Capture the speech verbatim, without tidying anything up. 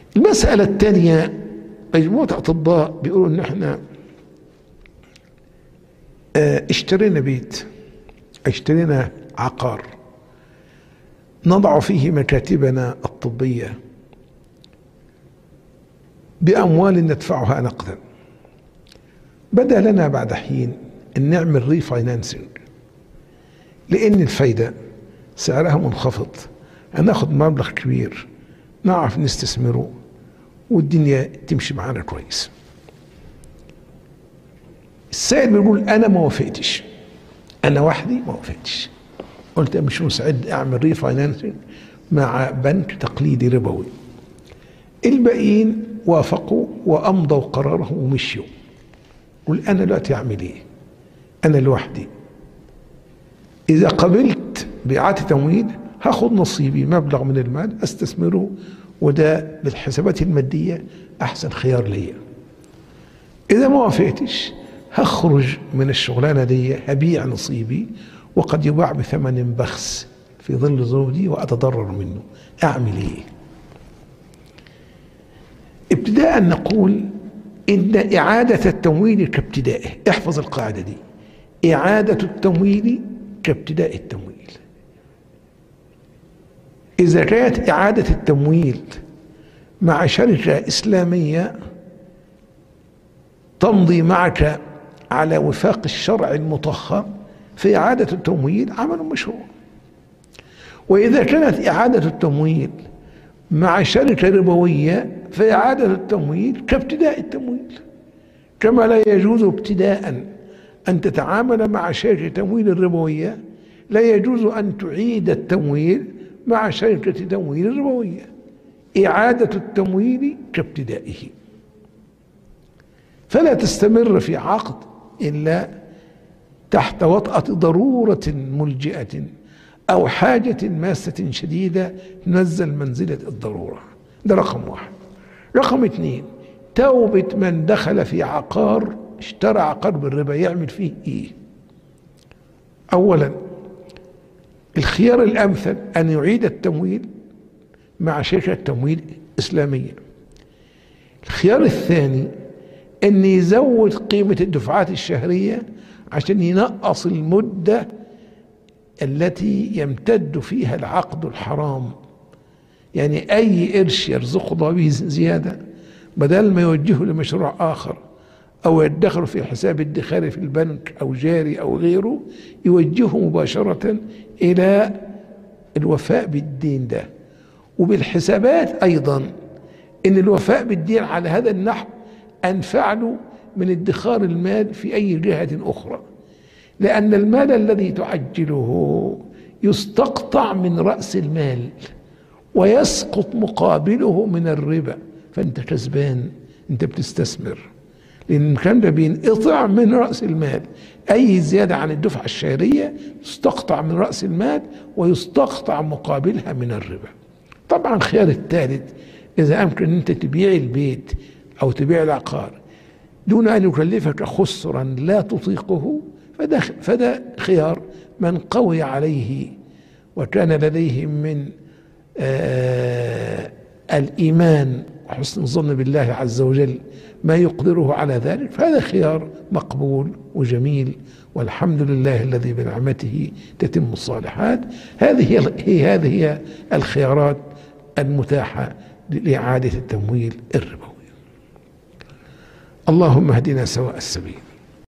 المسألة الثانية، مجموعة أطباء بيقولوا إن إحنا اه اشترينا بيت، اشترينا عقار نضع فيه مكاتبنا الطبية بأموال ندفعها نقدا، بدا لنا بعد حين أن نعمل ريفاينانسنج لأن الفايدة سعرها منخفض، هناخد مبلغ كبير نعرف نستثمره والدنيا تمشي معانا كويس. السائل بيقول أنا ما وافقتش، أنا وحدي ما وافقتش، قلت مش مستعد أعمل ريفاينانسنج مع بنك تقليدي ربوي. الباقيين وافقوا وأمضوا قرارهم ومشيوا. قل أنا دلوقتي أعمل إيه؟ أنا لوحدي إذا قبلت بإعادة تمويل هاخد نصيبي مبلغ من المال استثمره، وده بالحسابات المادية أحسن خيار ليا. إذا ما وافقتش هخرج من الشغلانة دي، هبيع نصيبي وقد يباع بثمن بخس في ظل زوجي وأتضرر منه. أعمل إيه؟ ابتداء نقول إن إعادة التمويل كابتدائه، احفظ القاعدة دي، إعادة التمويل كابتداء التمويل. إذا كانت إعادة التمويل مع شركة إسلامية تمضي معك على وفاق الشرع المطهر في إعادة التمويل عمل مشروع. وإذا كانت إعادة التمويل مع شركة ربوية فإعادة التمويل كابتداء التمويل، كما لا يجوز ابتداء أن تتعامل مع شركة تمويل ربوية لا يجوز أن تعيد التمويل مع شركة تمويل ربوية. إعادة التمويل كابتدائه، فلا تستمر في عقد إلا تحت وطأة ضرورة ملجئة أو حاجة ماسة شديدة تنزل منزلة الضرورة. ده رقم واحد. رقم اثنين، توبة من دخل في عقار اشترى عقار بالربا يعمل فيه ايه؟ اولا الخيار الامثل ان يعيد التمويل مع شركة تمويل اسلامية. الخيار الثاني ان يزود قيمة الدفعات الشهرية عشان ينقص المدة التي يمتد فيها العقد الحرام. يعني اي قرش يرزقه به زيادة بدل ما يوجهه لمشروع اخر او يدخره في حساب ادخاري في البنك او جاري او غيره، يوجهه مباشرة الى الوفاء بالدين ده. وبالحسابات ايضا ان الوفاء بالدين على هذا النحو انفع له من ادخار المال في اي جهة اخرى، لان المال الذي تعجله يستقطع من رأس المال ويسقط مقابله من الربا، فانت كسبان، انت بتستثمر، لان الكلام ده بينقطع من رأس المال. اي زيادة عن الدفعة الشهرية تستقطع من رأس المال ويستقطع مقابلها من الربا. طبعا الخيار الثالث اذا امكن ان انت تبيع البيت او تبيع العقار دون ان يكلفك خسرا لا تطيقه، فده, فده خيار من قوي عليه وكان لديه من آه الإيمان وحسن الظن بالله عز وجل ما يقدره على ذلك، فهذا خيار مقبول وجميل، والحمد لله الذي بنعمته تتم الصالحات. هذه هي هذه هي الخيارات المتاحة لإعادة التمويل الربوي. اللهم اهدنا سواء السبيل.